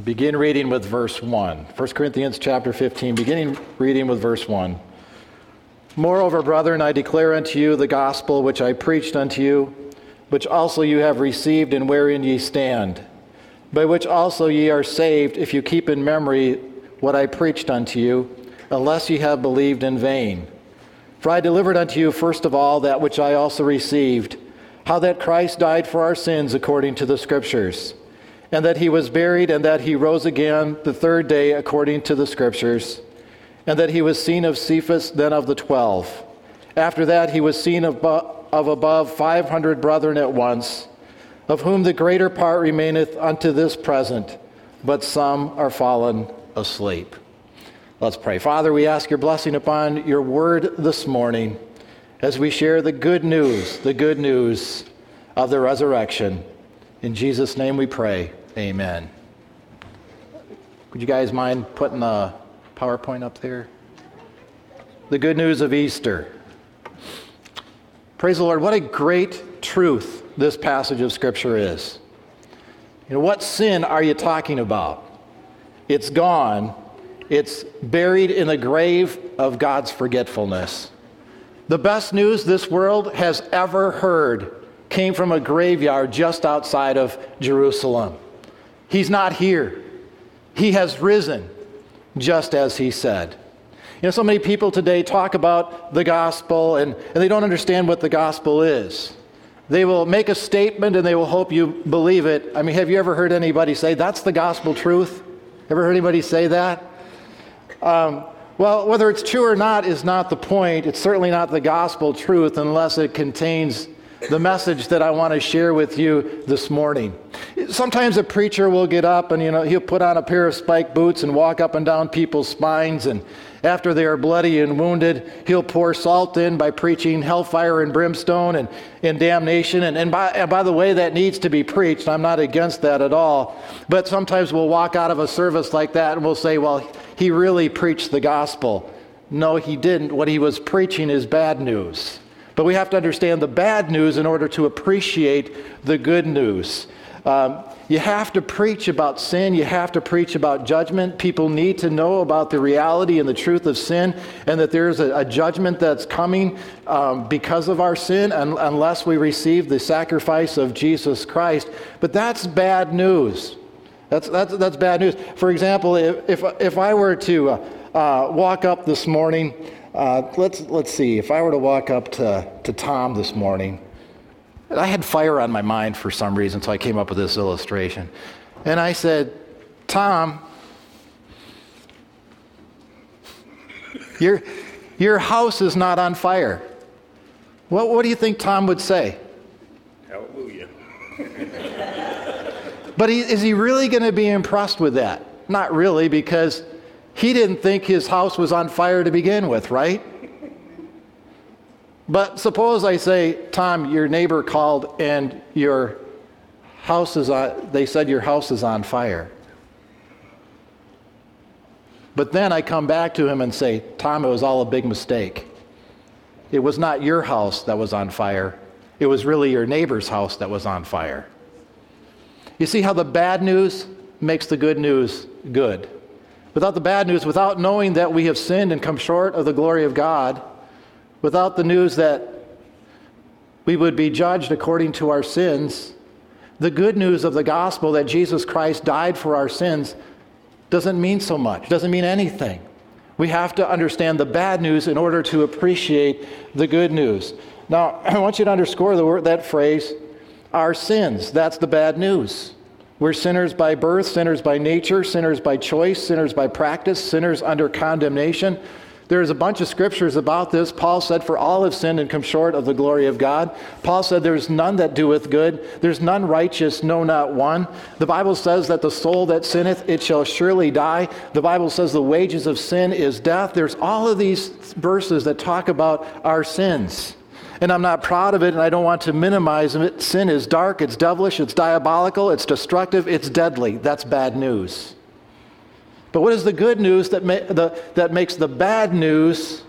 Begin reading with verse 1. 1 Corinthians chapter 15, beginning reading with verse 1. Moreover, brethren, I declare unto you the gospel which I preached unto you, which also you have received and wherein ye stand, by which also ye are saved, if you keep in memory what I preached unto you, unless ye have believed in vain. For I delivered unto you first of all that which I also received, how that Christ died for our sins according to the Scriptures, and that he was buried, and that he rose again the third day according to the Scriptures, and that he was seen of Cephas, then of the 12. After that he was seen of above 500 brethren at once, of whom the greater part remaineth unto this present, but some are fallen asleep. Let's pray. Father, we ask your blessing upon your word this morning as we share the good news of the resurrection. In Jesus' name we pray. Amen. Would you guys mind putting the PowerPoint up there? The good news of Easter. Praise the Lord. What a great truth this passage of Scripture is. You know, what sin are you talking about? It's gone. It's buried in the grave of God's forgetfulness. The best news this world has ever heard came from a graveyard just outside of Jerusalem. He's not here. He has risen, just as he said. You know, so many people today talk about the gospel and they don't understand what the gospel is. They will make a statement and they will hope you believe it. I mean, have you ever heard anybody say, that's the gospel truth? Ever heard anybody say that? Well, whether it's true or not is not the point. It's certainly not the gospel truth unless it contains the message that I want to share with you this morning. Sometimes a preacher will get up and, he'll put on a pair of spiked boots and walk up and down people's spines, and after they are bloody and wounded, he'll pour salt in by preaching hellfire and brimstone and damnation. And by the way, that needs to be preached. I'm not against that at all. But sometimes we'll walk out of a service like that and we'll say, well, he really preached the gospel. No, he didn't. What he was preaching is bad news. But we have to understand the bad news in order to appreciate the good news. You have to preach about sin. You have to preach about judgment. People need to know about the reality and the truth of sin, and that there's a judgment that's coming because of our sin unless we receive the sacrifice of Jesus Christ. But that's bad news. That's bad news. For example, if I were to walk up this morning, let's see. If I were to walk up to Tom this morning, I had fire on my mind for some reason, so I came up with this illustration. And I said, Tom, your house is not on fire. What do you think Tom would say? Hallelujah. But is he really going to be impressed with that? Not really, because he didn't think his house was on fire to begin with, right? But suppose I say, Tom, your neighbor called and your house is on, they said your house is on fire. But then I come back to him and say, Tom, it was all a big mistake. It was not your house that was on fire. It was really your neighbor's house that was on fire. You see how the bad news makes the good news good. Without the bad news, without knowing that we have sinned and come short of the glory of God, without the news that we would be judged according to our sins, the good news of the gospel that Jesus Christ died for our sins doesn't mean so much, doesn't mean anything. We have to understand the bad news in order to appreciate the good news. Now, I want you to underscore that phrase, our sins. That's the bad news. We're sinners by birth, sinners by nature, sinners by choice, sinners by practice, sinners under condemnation. There's a bunch of scriptures about this. Paul said, for all have sinned and come short of the glory of God. Paul said, there's none that doeth good. There's none righteous, no, not one. The Bible says that the soul that sinneth, it shall surely die. The Bible says the wages of sin is death. There's all of these verses that talk about our sins. And I'm not proud of it, and I don't want to minimize it. Sin is dark, it's devilish, it's diabolical, it's destructive, it's deadly. That's bad news. But what is the good news that makes the bad news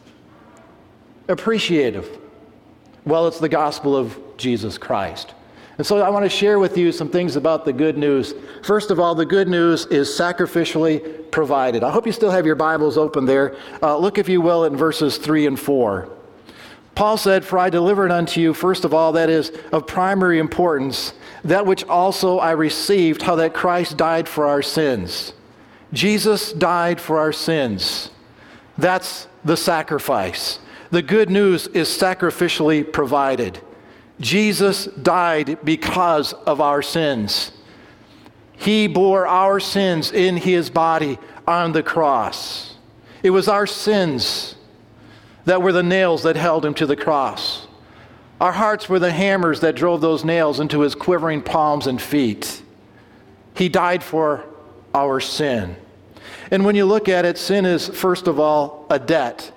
appreciative? Well, it's the gospel of Jesus Christ. And so I want to share with you some things about the good news. First of all, the good news is sacrificially provided. I hope you still have your Bibles open there. Look, if you will, in verses 3 and 4. Paul said, "For I delivered unto you, first of all, that is of primary importance, that which also I received, how that Christ died for our sins." Jesus died for our sins. That's the sacrifice. The good news is sacrificially provided. Jesus died because of our sins. He bore our sins in his body on the cross. It was our sins that were the nails that held him to the cross. Our hearts were the hammers that drove those nails into his quivering palms and feet. He died for our sin. And when you look at it, sin is, first of all, a debt.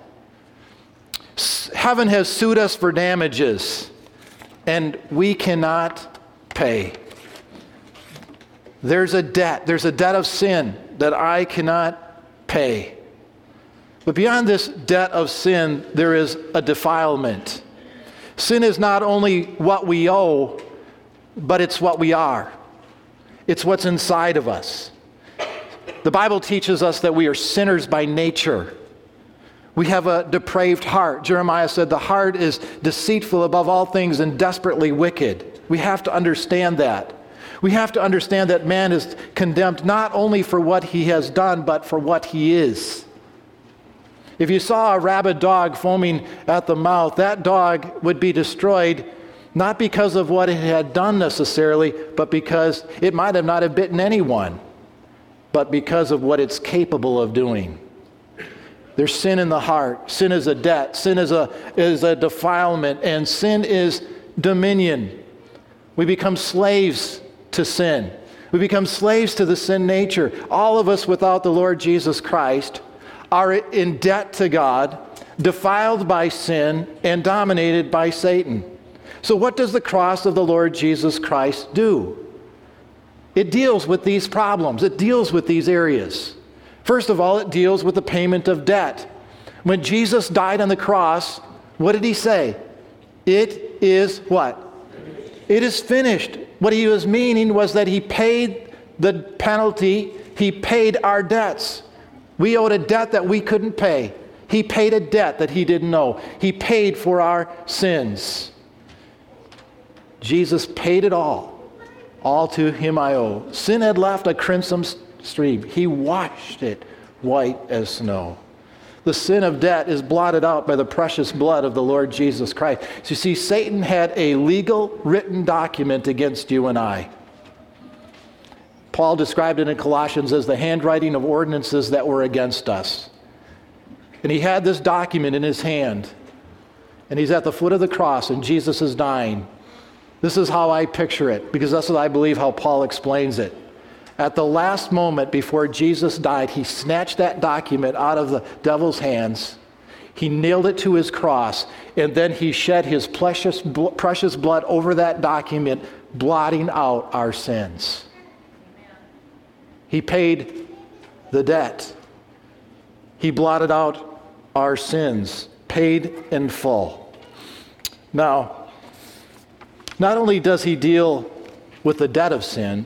Heaven has sued us for damages, and we cannot pay. There's a debt. There's a debt of sin that I cannot pay. But beyond this debt of sin, there is a defilement. Sin is not only what we owe, but it's what we are. It's what's inside of us. The Bible teaches us that we are sinners by nature. We have a depraved heart. Jeremiah said the heart is deceitful above all things and desperately wicked. We have to understand that. We have to understand that man is condemned not only for what he has done, but for what he is. If you saw a rabid dog foaming at the mouth, that dog would be destroyed not because of what it had done necessarily, but because it might have not have bitten anyone, but because of what it's capable of doing. There's sin in the heart. Sin is a debt. Sin is a defilement, and sin is dominion. We become slaves to sin. We become slaves to the sin nature. All of us without the Lord Jesus Christ are in debt to God, defiled by sin, and dominated by Satan. So what does the cross of the Lord Jesus Christ do? It deals with these problems. It deals with these areas. First of all, it deals with the payment of debt. When Jesus died on the cross, what did he say? It is what? It is finished. What he was meaning was that he paid the penalty. He paid our debts. We owed a debt that we couldn't pay. He paid a debt that he didn't owe. He paid for our sins. Jesus paid it all. All to him I owe. Sin had left a crimson stream. He washed it white as snow. The sin of debt is blotted out by the precious blood of the Lord Jesus Christ. So you see, Satan had a legal written document against you and I. Paul described it in Colossians as the handwriting of ordinances that were against us. And he had this document in his hand. And he's at the foot of the cross and Jesus is dying. This is how I picture it, because that's what I believe how Paul explains it. At the last moment before Jesus died, he snatched that document out of the devil's hands. He nailed it to his cross, and then he shed his precious blood over that document, blotting out our sins. He paid the debt. He blotted out our sins, paid in full. Now, not only does he deal with the debt of sin,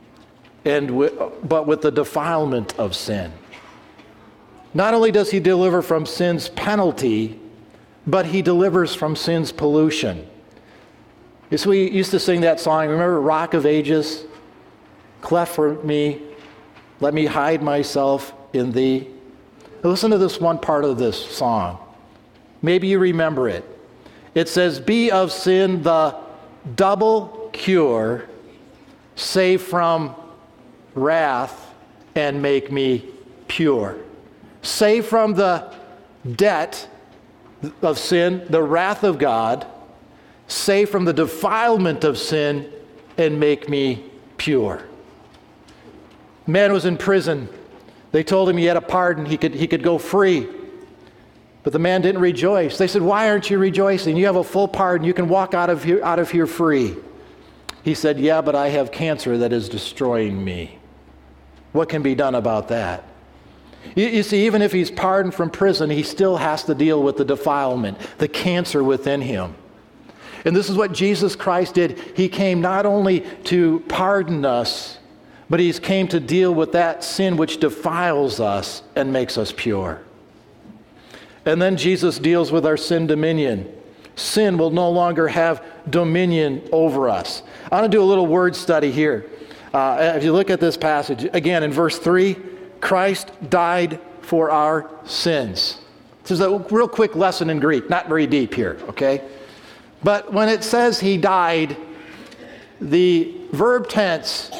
but with the defilement of sin. Not only does he deliver from sin's penalty, but he delivers from sin's pollution. Yes, we used to sing that song, remember Rock of Ages? Cleft for me, let me hide myself in thee. Now listen to this one part of this song. Maybe you remember it. It says, be of sin the double cure, save from wrath, and make me pure. Save from the debt of sin, the wrath of God, save from the defilement of sin, and make me pure. Man was in prison. They told him he had a pardon, he could go free. But the man didn't rejoice. They said, why aren't you rejoicing? You have a full pardon. You can walk out of here free. He said, yeah, but I have cancer that is destroying me. What can be done about that? You see, even if he's pardoned from prison, he still has to deal with the defilement, the cancer within him. And this is what Jesus Christ did. He came not only to pardon us, but He came to deal with that sin which defiles us and makes us pure. And then Jesus deals with our sin dominion. Sin will no longer have dominion over us. I want to do a little word study here. If you look at this passage, again in verse 3, Christ died for our sins. This is a real quick lesson in Greek, not very deep here, okay? But when it says He died, the verb tense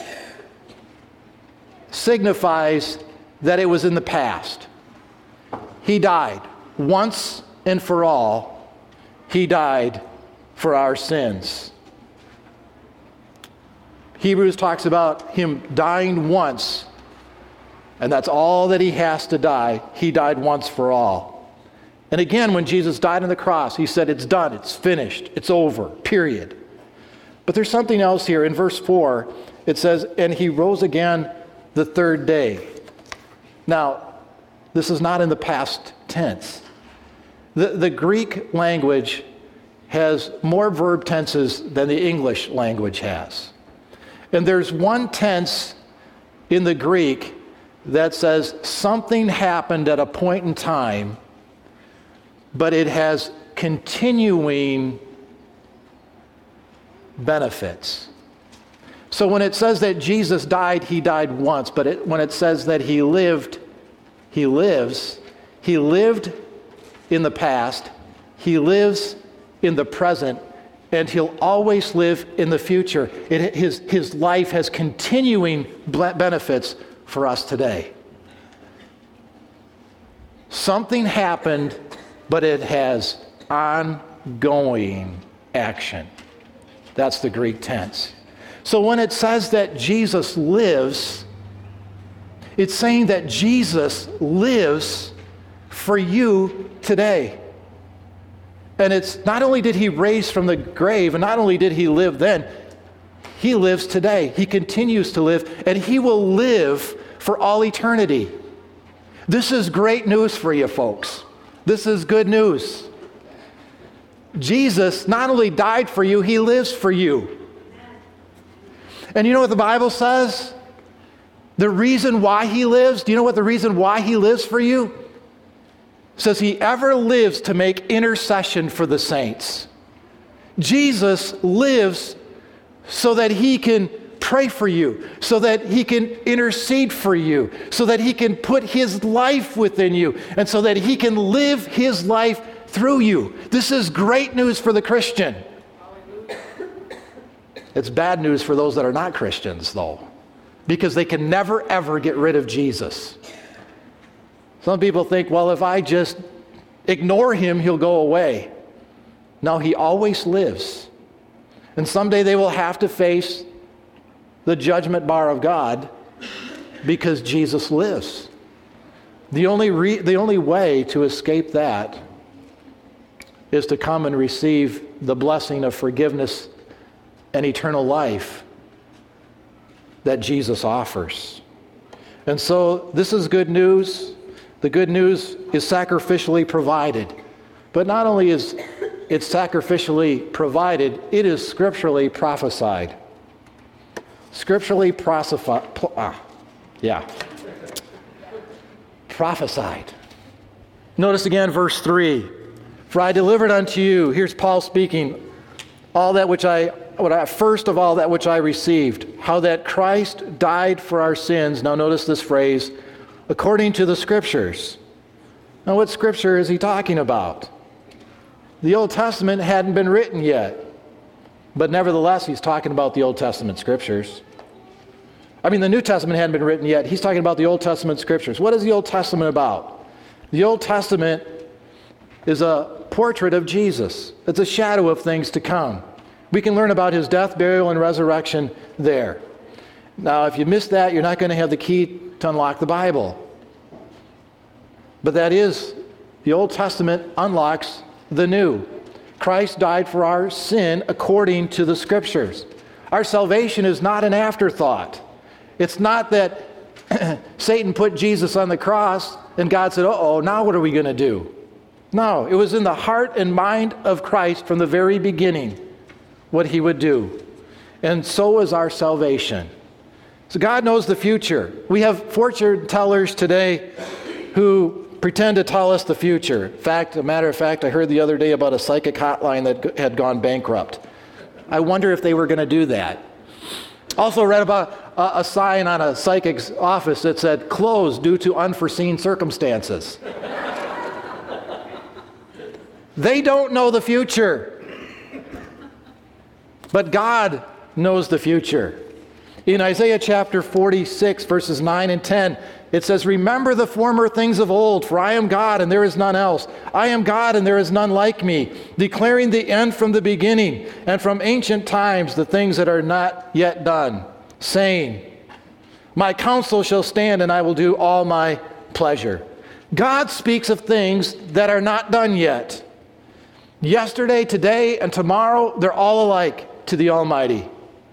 signifies that it was in the past. He died once and for all. He died for our sins. Hebrews talks about Him dying once, and that's all that He has to die. He died once for all. And again, when Jesus died on the cross, He said, it's done, it's finished, it's over, period. But there's something else here. In verse 4, it says, and He rose again the third day. Now, this is not in the past tense. The Greek language has more verb tenses than the English language has. And there's one tense in the Greek that says something happened at a point in time, but it has continuing benefits. So when it says that Jesus died, He died once, but when it says that He lived, He lives. He lived in the past, He lives in the present, and He'll always live in the future. His life has continuing benefits for us today. Something happened, but it has ongoing action. That's the Greek tense. So when it says that Jesus lives, it's saying that Jesus lives for you today. And it's not only did He rise from the grave, and not only did He live then, He lives today. He continues to live, and He will live for all eternity. This is great news for you folks. This is good news. Jesus not only died for you, He lives for you. And you know what the Bible says? The reason why He lives, do you know what the reason why He lives for you? It says He ever lives to make intercession for the saints. Jesus lives so that He can pray for you, so that He can intercede for you, so that He can put His life within you, and so that He can live His life through you. This is great news for the Christian. It's bad news for those that are not Christians, though, because they can never, ever get rid of Jesus. Some people think, well, if I just ignore Him, He'll go away. No, He always lives. And someday they will have to face the judgment bar of God because Jesus lives. The only way to escape that is to come and receive the blessing of forgiveness and eternal life that Jesus offers. And so this is good news. The good news is sacrificially provided. But not only is it sacrificially provided, it is scripturally prophesied. Scripturally prophesied. Notice again verse 3. For I delivered unto you, here's Paul speaking, first of all that which I received, how that Christ died for our sins. Now notice this phrase, according to the Scriptures. Now what Scripture is he talking about? The Old Testament hadn't been written yet, but nevertheless he's talking about the Old Testament Scriptures. The New Testament hadn't been written yet. He's talking about the Old Testament Scriptures. What is the Old Testament about? The Old Testament is a portrait of Jesus. It's a shadow of things to come. We can learn about His death, burial, and resurrection there. Now, if you miss that, you're not going to have the key to unlock the Bible. But that is, the Old Testament unlocks the New. Christ died for our sin according to the Scriptures. Our salvation is not an afterthought. It's not that Satan put Jesus on the cross and God said, now what are we going to do? No, it was in the heart and mind of Christ from the very beginning. what he would do. And so is our salvation. So God knows the future. We have fortune tellers today who pretend to tell us the future. In fact, a matter of fact, I heard the other day about a psychic hotline that had gone bankrupt. I wonder if they were going to do that. Also read about a sign on a psychic's office that said, "Closed due to unforeseen circumstances." They don't know the future. But God knows the future. In Isaiah chapter 46, verses 9 and 10, it says, "Remember the former things of old, for I am God and there is none else. I am God and there is none like me, declaring the end from the beginning, and from ancient times the things that are not yet done, saying, my counsel shall stand and I will do all my pleasure." God speaks of things that are not done yet. Yesterday, today, and tomorrow, they're all alike to the Almighty.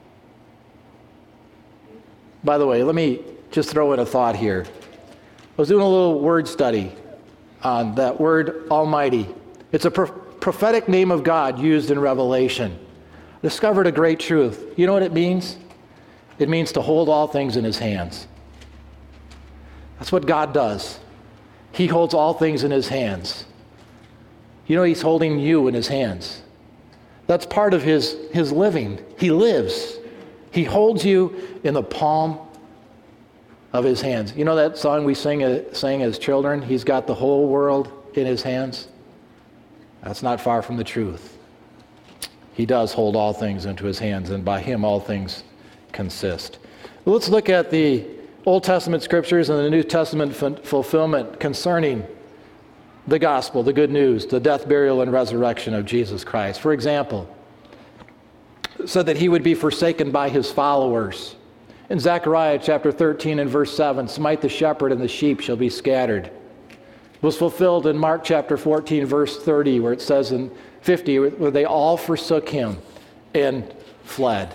By the way, let me just throw in a thought here. I was doing a little word study on that word Almighty. It's a prophetic name of God used in Revelation. I discovered a great truth. You know what it means? It means to hold all things in his hands. That's what God does. He holds all things in his hands. You know, he's holding you in his hands. That's part of his living. He lives. He holds you in the palm of his hands. You know that song we sang as children? He's got the whole world in his hands. That's not far from the truth. He does hold all things into his hands, and by him all things consist. Well, let's look at the Old Testament scriptures and the New Testament fulfillment concerning the gospel, the good news, the death, burial, and resurrection of Jesus Christ. For example, it said that he would be forsaken by his followers. In Zechariah chapter 13 and verse 7, "Smite the shepherd and the sheep shall be scattered." It was fulfilled in Mark chapter 14 verse 30, where it says in 50, where they all forsook him and fled.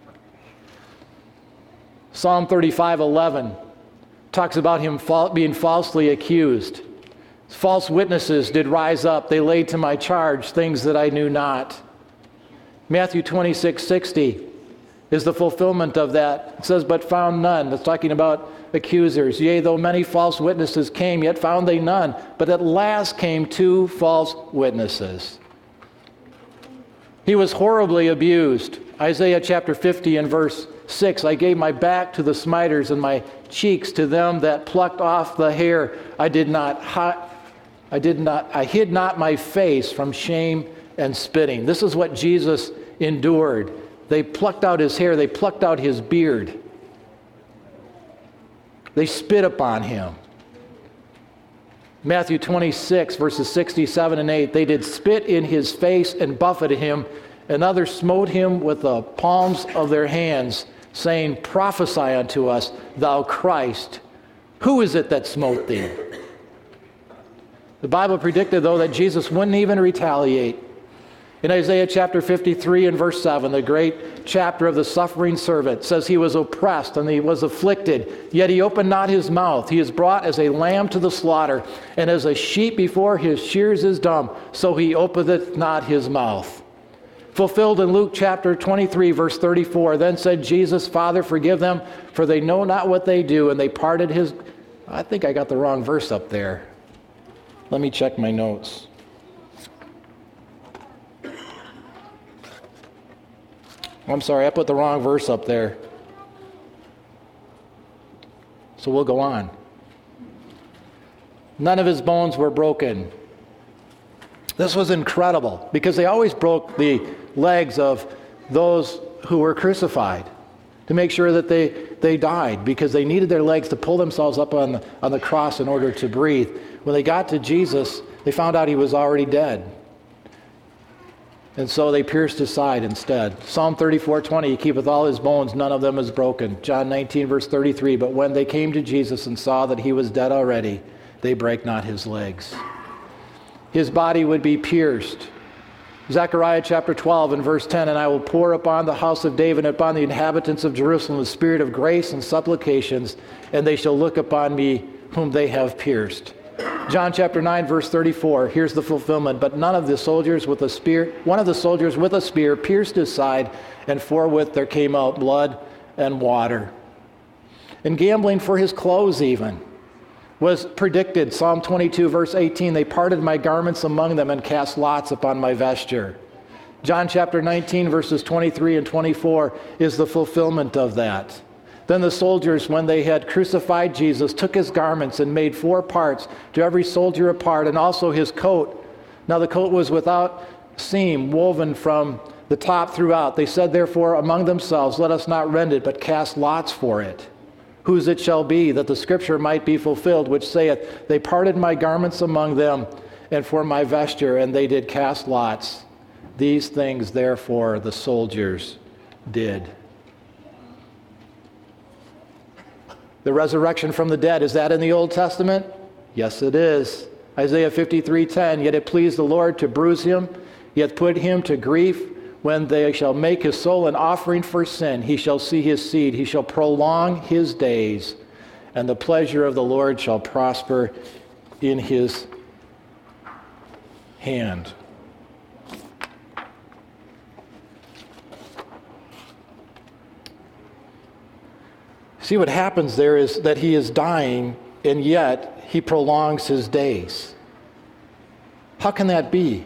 Psalm 35:11 talks about him being falsely accused. "False witnesses did rise up. They laid to my charge things that I knew not." Matthew 26:60 is the fulfillment of that. It says, "But found none." That's talking about accusers. "Yea, though many false witnesses came, yet found they none. But at last came 2 false witnesses." He was horribly abused. Isaiah chapter 50 and verse 6, "I gave my back to the smiters and my cheeks to them that plucked off the hair. I hid not my face from shame and spitting." This is what Jesus endured. They plucked out his hair. They plucked out his beard. They spit upon him. Matthew 26, verses 67 and 8, "They did spit in his face and buffeted him, and others smote him with the palms of their hands, saying, Prophesy unto us, thou Christ. Who is it that smote thee?" The Bible predicted, though, that Jesus wouldn't even retaliate. In Isaiah chapter 53 and verse 7, the great chapter of the suffering servant, says he was oppressed and he was afflicted, yet he opened not his mouth. He is brought as a lamb to the slaughter, and as a sheep before his shears is dumb, so he openeth not his mouth. Fulfilled in Luke chapter 23, verse 34, "Then said Jesus, Father, forgive them, for they know not what they do. And they parted his..." I think I got the wrong verse up there. Let me check my notes. I'm sorry, I put the wrong verse up there. So we'll go on. "None of his bones were broken." This was incredible, because they always broke the legs of those who were crucified to make sure that they died, because they needed their legs to pull themselves up on the cross in order to breathe. When they got to Jesus, they found out he was already dead. And so they pierced his side instead. Psalm 34:20, "He keepeth all his bones, none of them is broken." John 19, verse 33, "But when they came to Jesus and saw that he was dead already, they brake not his legs." His body would be pierced. Zechariah chapter 12 and verse 10, "And I will pour upon the house of David and upon the inhabitants of Jerusalem the spirit of grace and supplications, and they shall look upon me whom they have pierced." John chapter 9, verse 34, here's the fulfillment. But one of the soldiers with a spear pierced his side, and forthwith there came out blood and water. And gambling for his clothes even was predicted. Psalm 22, verse 18, they parted my garments among them and cast lots upon my vesture. John chapter 19, verses 23 and 24 is the fulfillment of that. Then the soldiers, when they had crucified Jesus, took his garments and made 4 parts, to every soldier a part, and also his coat. Now the coat was without seam, woven from the top throughout. They said therefore among themselves, let us not rend it, but cast lots for it, whose it shall be, that the scripture might be fulfilled, which saith, they parted my garments among them, and for my vesture, and they did cast lots. These things therefore the soldiers did. The resurrection from the dead, is that in the Old Testament? Yes, it is. Isaiah 53:10, yet it pleased the Lord to bruise him, yet put him to grief. When they shall make his soul an offering for sin, he shall see his seed, he shall prolong his days, and the pleasure of the Lord shall prosper in his hand. See, what happens there is that he is dying, and yet he prolongs his days. How can that be?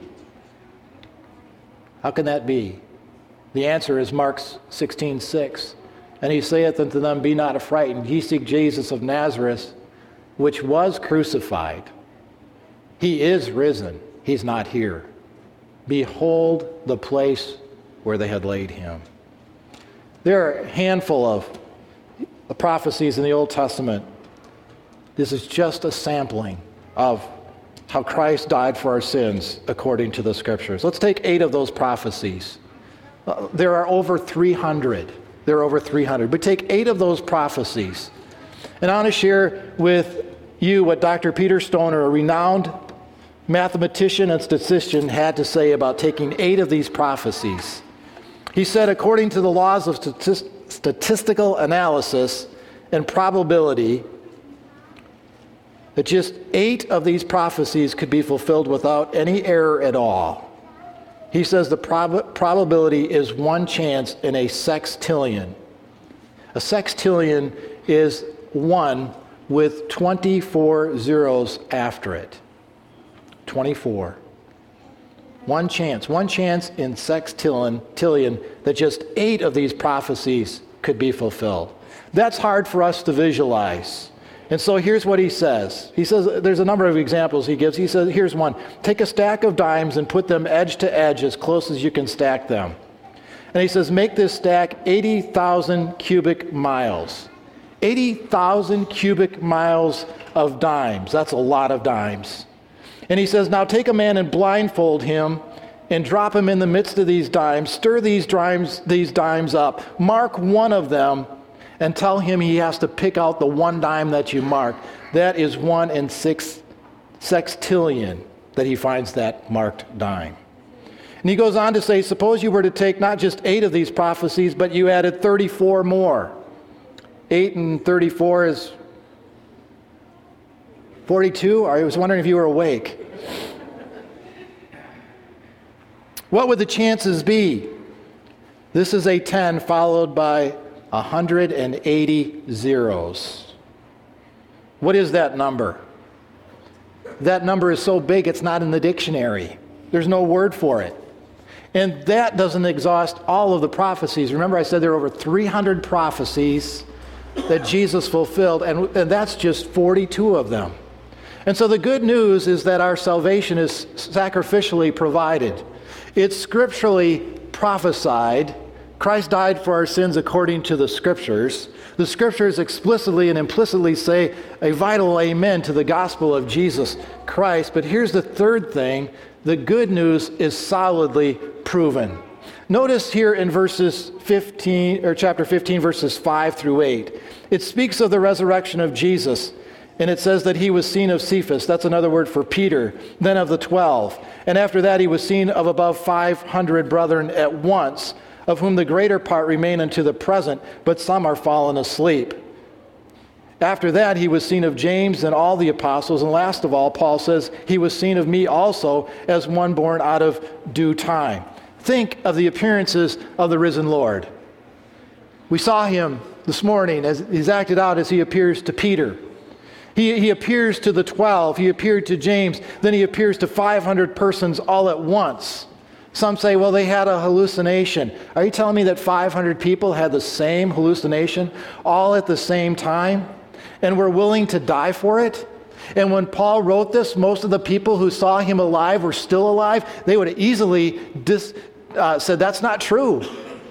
How can that be? The answer is Mark 16:6. And he saith unto them, be not affrighted. Ye seek Jesus of Nazareth, which was crucified. He is risen. He's not here. Behold the place where they had laid him. There are a handful of prophecies in the Old Testament. This is just a sampling of how Christ died for our sins according to the scriptures. Let's take 8 of those prophecies. There are over 300. But take 8 of those prophecies. And I want to share with you what Dr. Peter Stoner, a renowned mathematician and statistician, had to say about taking 8 of these prophecies. He said, according to the laws of statistical analysis and probability, that just 8 of these prophecies could be fulfilled without any error at all. He says the probability is 1 chance in a sextillion. A sextillion is 1 with 24 zeros after it. 24. 1 chance in sextillion that just 8 of these prophecies could be fulfilled. That's hard for us to visualize. And so here's what he says. He says, there's a number of examples he gives. He says, here's one. Take a stack of dimes and put them edge to edge as close as you can stack them. And he says, make this stack 80,000 cubic miles. 80,000 cubic miles of dimes. That's a lot of dimes. And he says, now take a man and blindfold him and drop him in the midst of these dimes. Stir these dimes up. Mark one of them and tell him he has to pick out the 1 dime that you mark. That is 1 in 6 sextillion that he finds that marked dime. And he goes on to say, suppose you were to take not just 8 of these prophecies, but you added 34 more. 8 and 34 is 42? I was wondering if you were awake. What would the chances be? This is a 10 followed by 180 zeros. What is that number? That number is so big it's not in the dictionary. There's no word for it. And that doesn't exhaust all of the prophecies. Remember I said there are over 300 prophecies that Jesus fulfilled, and that's just 42 of them. And so the good news is that our salvation is sacrificially provided. It's scripturally prophesied. Christ died for our sins according to the Scriptures. The Scriptures explicitly and implicitly say a vital amen to the gospel of Jesus Christ. But here's the third thing. The good news is solidly proven. Notice here in chapter 15, verses 5 through 8. It speaks of the resurrection of Jesus. And it says that he was seen of Cephas. That's another word for Peter. Then of the 12. And after that he was seen of above 500 brethren at once, of whom the greater part remain unto the present, but some are fallen asleep. After that, he was seen of James and all the apostles. And last of all, Paul says, he was seen of me also as one born out of due time. Think of the appearances of the risen Lord. We saw him this morning as he's acted out as he appears to Peter. He appears to the 12. He appeared to James. Then he appears to 500 persons all at once. Some say, well, they had a hallucination. Are you telling me that 500 people had the same hallucination all at the same time and were willing to die for it? And when Paul wrote this, most of the people who saw him alive were still alive. They would have easily said, that's not true.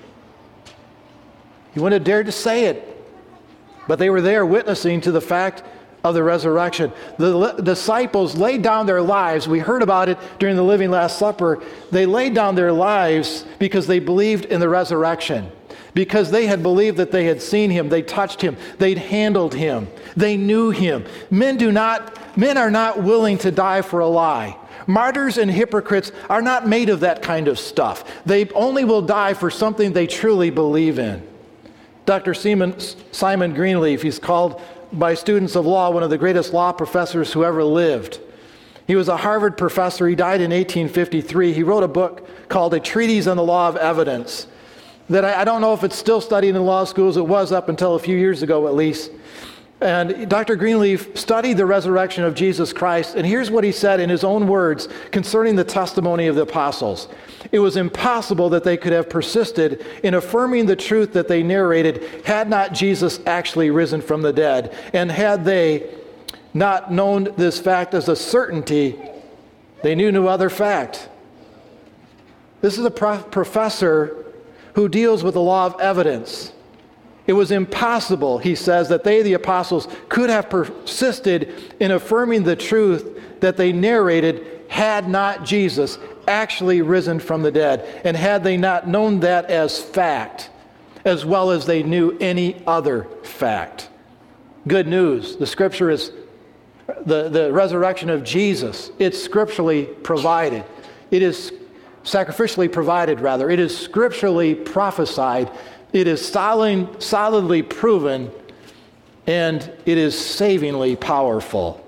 He wouldn't have dared to say it. But they were there witnessing to the fact of the resurrection. The disciples laid down their lives. We heard about it during the Living Last Supper. They laid down their lives because they believed in the resurrection. Because they had believed that they had seen him, they touched him, they'd handled him, they knew him. Men are not willing to die for a lie. Martyrs and hypocrites are not made of that kind of stuff. They only will die for something they truly believe in. Dr. Simon Greenleaf, he's called by students of law one of the greatest law professors who ever lived. He was a Harvard professor. He died in 1853. He wrote a book called A Treatise on the Law of Evidence that I don't know if it's still studied in law schools. It was up until a few years ago at least. And Dr. Greenleaf studied the resurrection of Jesus Christ, and here's what he said in his own words concerning the testimony of the apostles. It was impossible that they could have persisted in affirming the truth that they narrated had not Jesus actually risen from the dead, and had they not known this fact as a certainty, they knew no other fact. This is a professor who deals with the law of evidence. It was impossible, he says, that they, the apostles, could have persisted in affirming the truth that they narrated had not Jesus actually risen from the dead, and had they not known that as fact, as well as they knew any other fact. Good news. The scripture is the resurrection of Jesus. It's scripturally provided. It is sacrificially provided, rather. It is scripturally prophesied. It is solidly proven, and it is savingly powerful.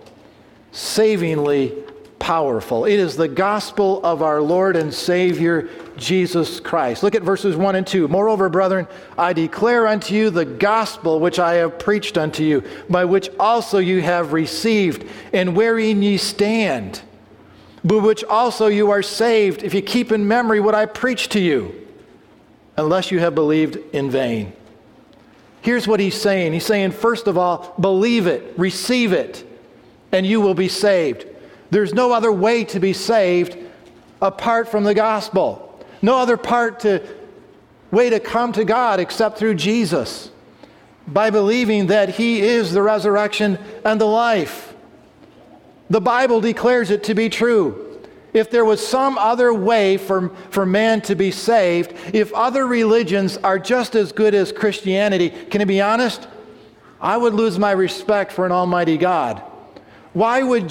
Savingly powerful. It is the gospel of our Lord and Savior, Jesus Christ. Look at verses 1 and 2. Moreover, brethren, I declare unto you the gospel which I have preached unto you, by which also you have received, and wherein ye stand, by which also you are saved, if you keep in memory what I preached to you, unless you have believed in vain. Here's what he's saying. He's saying, first of all, believe it, receive it, and you will be saved. There's no other way to be saved apart from the gospel. No other way to come to God except through Jesus, by believing that he is the resurrection and the life. The Bible declares it to be true. If there was some other way for man to be saved, if other religions are just as good as Christianity, can I be honest? I would lose my respect for an almighty God. Why would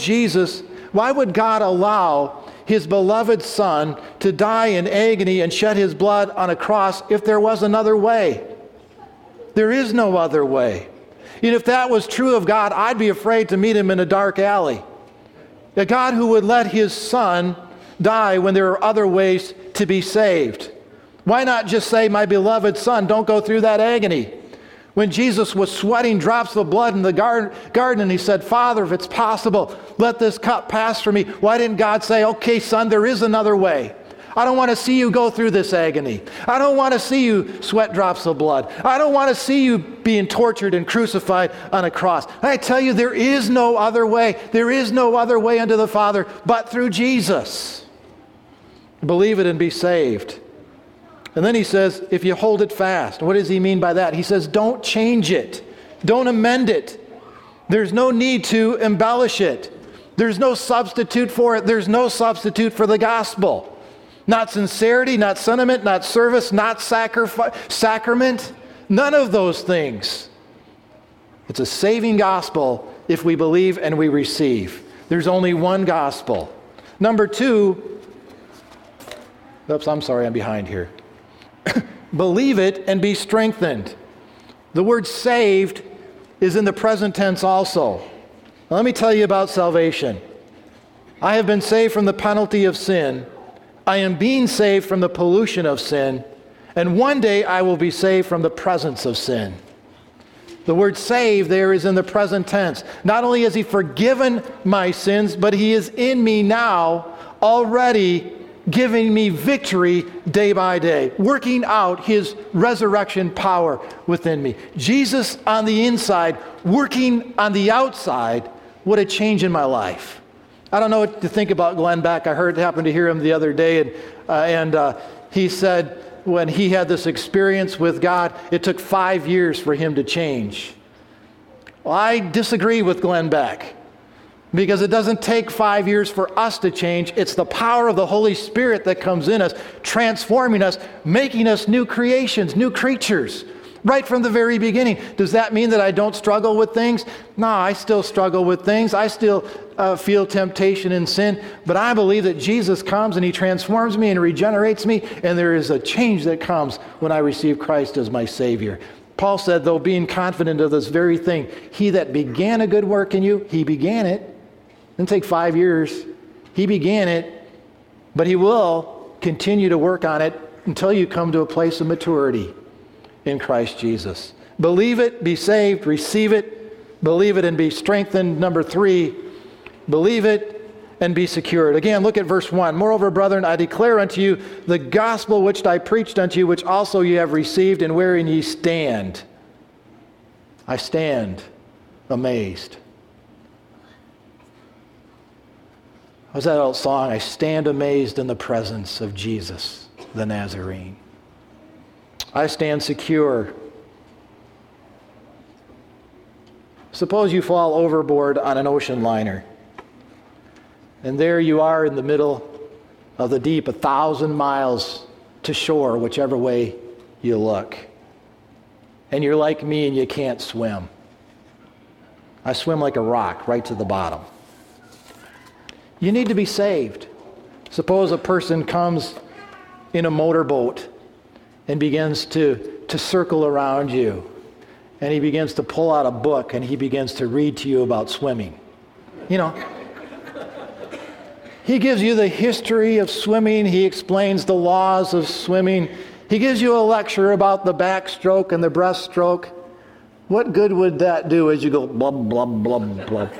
God allow his beloved Son to die in agony and shed his blood on a cross if there was another way? There is no other way. And if that was true of God, I'd be afraid to meet him in a dark alley. A God who would let his Son die when there are other ways to be saved. Why not just say, my beloved Son, don't go through that agony? When Jesus was sweating drops of blood in the garden and he said, Father, if it's possible, let this cup pass from me. Why didn't God say, okay, Son, there is another way. I don't want to see you go through this agony. I don't want to see you sweat drops of blood. I don't want to see you being tortured and crucified on a cross. I tell you, there is no other way. There is no other way unto the Father but through Jesus. Believe it and be saved. And then he says, if you hold it fast. What does he mean by that? He says, don't change it. Don't amend it. There's no need to embellish it. There's no substitute for it. There's no substitute for the gospel. Not sincerity, not sentiment, not service, not sacrament. None of those things. It's a saving gospel if we believe and we receive. There's only one gospel. Number two, I'm sorry, I'm behind here. Believe it and be strengthened. The word saved is in the present tense also. Now, let me tell you about salvation. I have been saved from the penalty of sin. I am being saved from the pollution of sin. And one day I will be saved from the presence of sin. The word save there is in the present tense. Not only has he forgiven my sins, but he is in me now, already giving me victory day by day, working out his resurrection power within me. Jesus on the inside, working on the outside. What a change in my life. I don't know what to think about Glenn Beck. Happened to hear him the other day, and he said when he had this experience with God, it took 5 years for him to change. Well, I disagree with Glenn Beck, because it doesn't take 5 years for us to change. It's the power of the Holy Spirit that comes in us, transforming us, making us new creations, new creatures, right from the very beginning. Does that mean that I don't struggle with things? No, I still struggle with things. I still feel temptation and sin. But I believe that Jesus comes and he transforms me and regenerates me, and there is a change that comes when I receive Christ as my Savior. Paul said, though, being confident of this very thing, he that began a good work in you, he began it. It didn't take 5 years. He began it, but he will continue to work on it until you come to a place of maturity in Christ Jesus. Believe it, be saved, receive it, believe it and be strengthened. Number 3, believe it and be secured. Again, look at verse 1. Moreover, brethren, I declare unto you the gospel which I preached unto you, which also ye have received, and wherein ye stand. I stand amazed. What's that old song? I stand amazed in the presence of Jesus, the Nazarene. I stand secure. Suppose you fall overboard on an ocean liner, and there you are in the middle of the deep, 1,000 miles to shore, whichever way you look. And you're like me and you can't swim. I swim like a rock right to the bottom. You need to be saved. Suppose a person comes in a motorboat and begins to circle around you. And he begins to pull out a book and he begins to read to you about swimming. You know, he gives you the history of swimming. He explains the laws of swimming. He gives you a lecture about the backstroke and the breaststroke. What good would that do as you go blub, blub, blub, blub?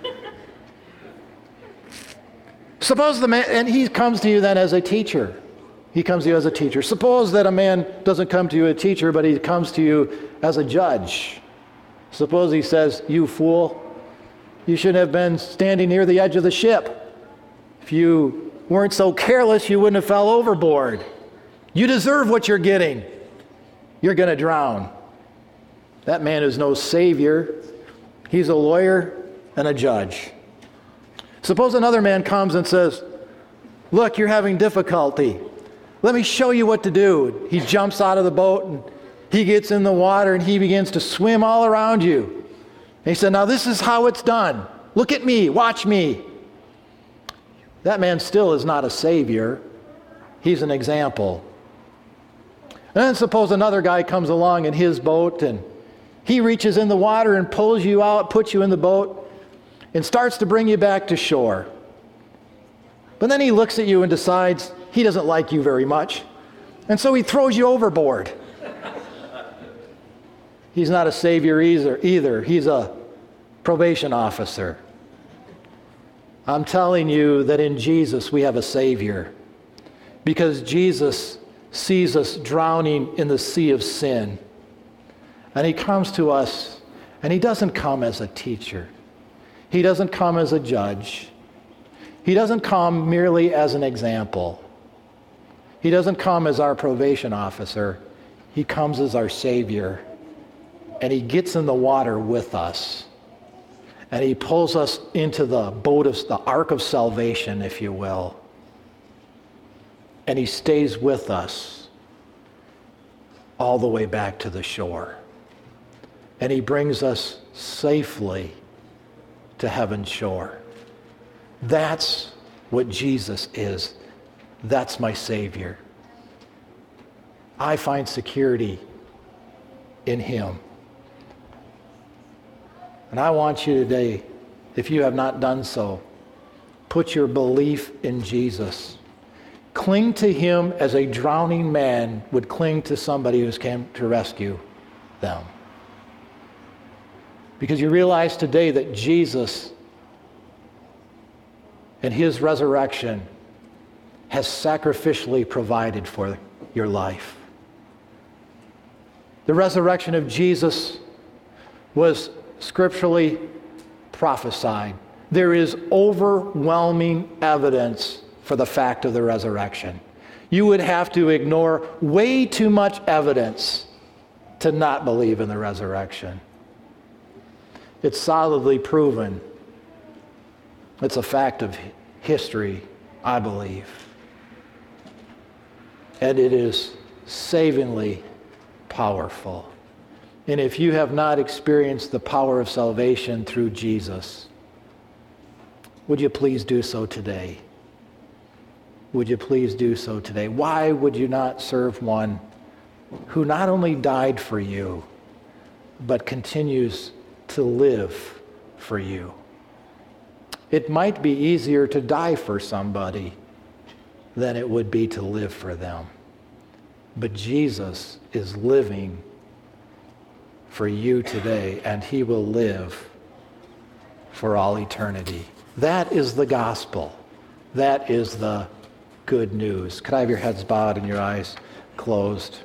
Suppose the man, and he comes to you then as a teacher. He comes to you as a teacher. Suppose that a man doesn't come to you as a teacher, but he comes to you as a judge. Suppose he says, you fool, you shouldn't have been standing near the edge of the ship. If you weren't so careless, you wouldn't have fell overboard. You deserve what you're getting. You're going to drown. That man is no savior. He's a lawyer and a judge. Suppose another man comes and says, look, you're having difficulty. Let me show you what to do. He jumps out of the boat and he gets in the water and he begins to swim all around you. And he said, now this is how it's done. Look at me, watch me. That man still is not a savior. He's an example. And then suppose another guy comes along in his boat and he reaches in the water and pulls you out, puts you in the boat, and starts to bring you back to shore. But then he looks at you and decides he doesn't like you very much, and so he throws you overboard. He's not a savior either. He's a probation officer. I'm telling you that in Jesus we have a savior, because Jesus sees us drowning in the sea of sin, and he comes to us, and he doesn't come as a teacher. He doesn't come as a judge. He doesn't come merely as an example. He doesn't come as our probation officer. He comes as our Savior. And he gets in the water with us. And he pulls us into the boat of the ark of salvation, if you will. And he stays with us all the way back to the shore. And he brings us safely to heaven's shore. That's what Jesus is. That's my Savior. I find security in him. And I want you today, if you have not done so, put your belief in Jesus. Cling to him as a drowning man would cling to somebody who's come to rescue them. Because you realize today that Jesus and his resurrection has sacrificially provided for your life. The resurrection of Jesus was scripturally prophesied. There is overwhelming evidence for the fact of the resurrection. You would have to ignore way too much evidence to not believe in the resurrection. It's solidly proven. It's a fact of history, I believe. And it is savingly powerful. And if you have not experienced the power of salvation through Jesus, would you please do so today? Would you please do so today? Why would you not serve one who not only died for you, but continues to live for you? It might be easier to die for somebody than it would be to live for them. But Jesus is living for you today, and he will live for all eternity. That is the gospel. That is the good news. Could I have your heads bowed and your eyes closed?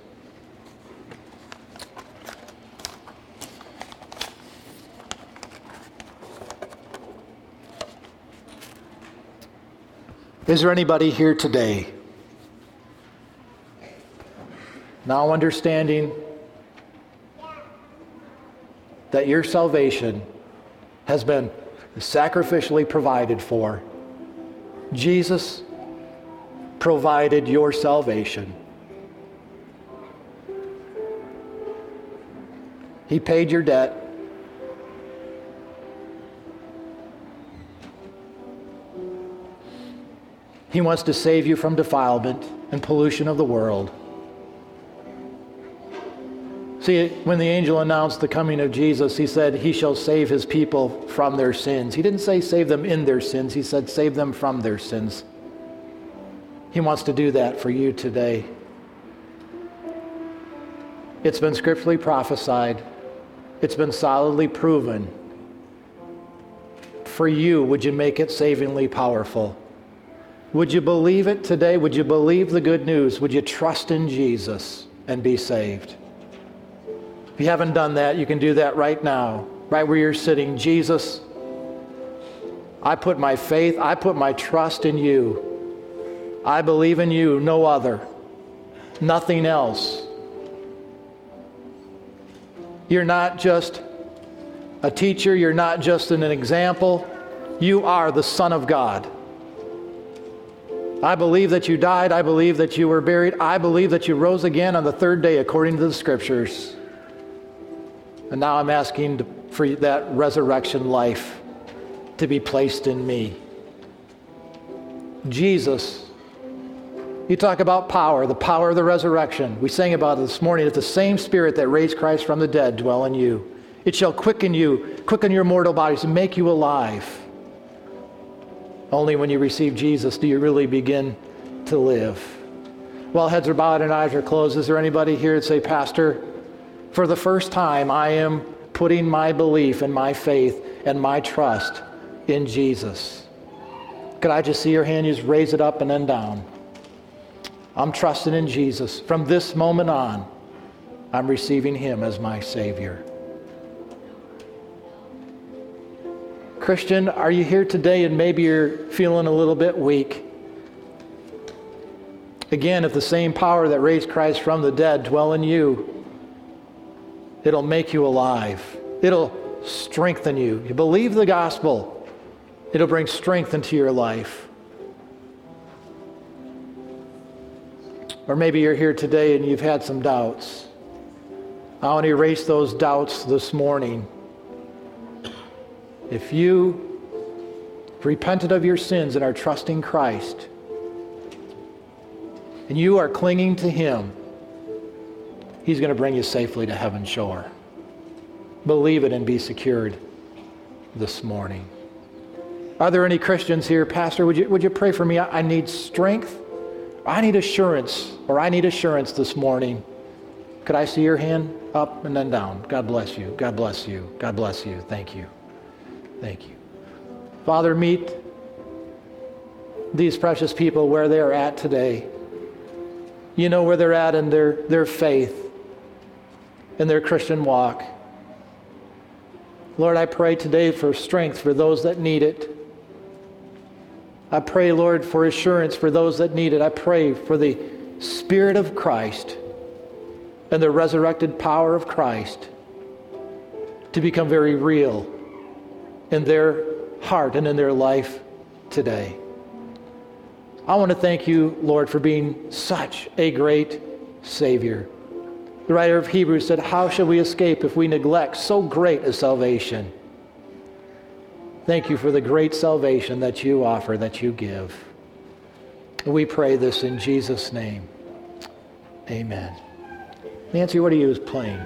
Is there anybody here today, now understanding that your salvation has been sacrificially provided for? Jesus provided your salvation. He paid your debt. He wants to save you from defilement and pollution of the world. See, when the angel announced the coming of Jesus, he said, he shall save his people from their sins. He didn't say save them in their sins. He said save them from their sins. He wants to do that for you today. It's been scripturally prophesied. It's been solidly proven. For you, would you make it savingly powerful? Would you believe it today? Would you believe the good news? Would you trust in Jesus and be saved? If you haven't done that, you can do that right now, right where you're sitting. Jesus, I put my faith, I put my trust in you. I believe in you, no other, nothing else. You're not just a teacher, you're not just an example. You are the Son of God. I believe that you died. I believe that you were buried. I believe that you rose again on the third day according to the Scriptures. And now I'm asking for that resurrection life to be placed in me. Jesus, you talk about power, the power of the resurrection. We sang about it this morning. It's the same Spirit that raised Christ from the dead dwell in you. It shall quicken you, quicken your mortal bodies, and make you alive. Only when you receive Jesus do you really begin to live. While heads are bowed and eyes are closed, is there anybody here that say, Pastor, for the first time I am putting my belief and my faith and my trust in Jesus? Could I just see your hand? You just raise it up and then down. I'm trusting in Jesus. From this moment on, I'm receiving him as my Savior. Christian, are you here today and maybe you're feeling a little bit weak? Again, if the same power that raised Christ from the dead dwell in you, it'll make you alive. It'll strengthen you. You believe the gospel, it'll bring strength into your life. Or maybe you're here today and you've had some doubts. I want to erase those doubts this morning. If you repented of your sins and are trusting Christ, and you are clinging to him, he's going to bring you safely to heaven's shore. Believe it and be secured this morning. Are there any Christians here? Pastor, would you pray for me? I need strength. I need assurance, or I need assurance this morning. Could I see your hand up and then down? God bless you. God bless you. God bless you. Thank you. Thank you. Father, meet these precious people where they are at today. You know where they're at in their faith, in their Christian walk. Lord, I pray today for strength for those that need it. I pray, Lord, for assurance for those that need it. I pray for the Spirit of Christ and the resurrected power of Christ to become very real in their heart and in their life today. I want to thank you, Lord, for being such a great Savior. The writer of Hebrews said, how shall we escape if we neglect so great a salvation? Thank you for the great salvation that you offer, that you give. And we pray this in Jesus' name. Amen. Nancy, what are you playing?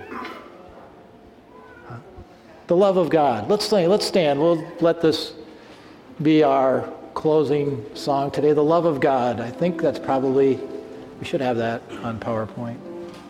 The love of God. Let's stand. We'll let this be our closing song today. The love of God. I think that's probably, we should have that on PowerPoint.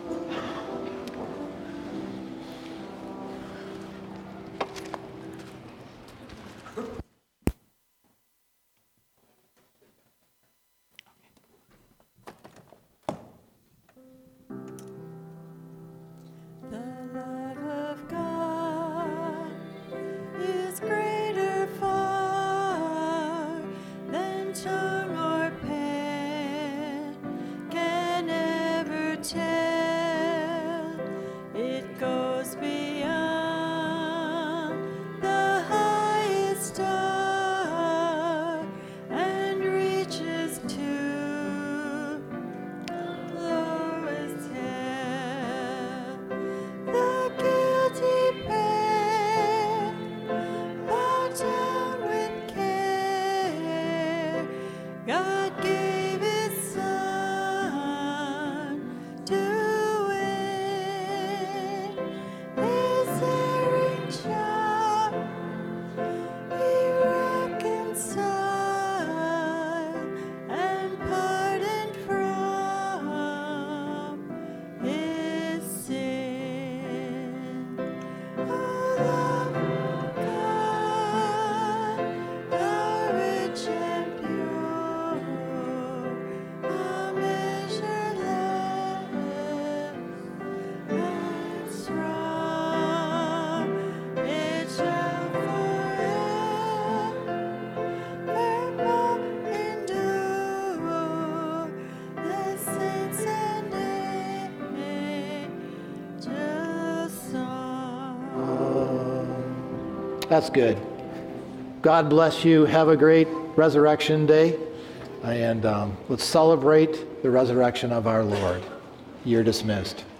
That's good. God bless you. Have a great Resurrection Day. And let's celebrate the resurrection of our Lord. You're dismissed.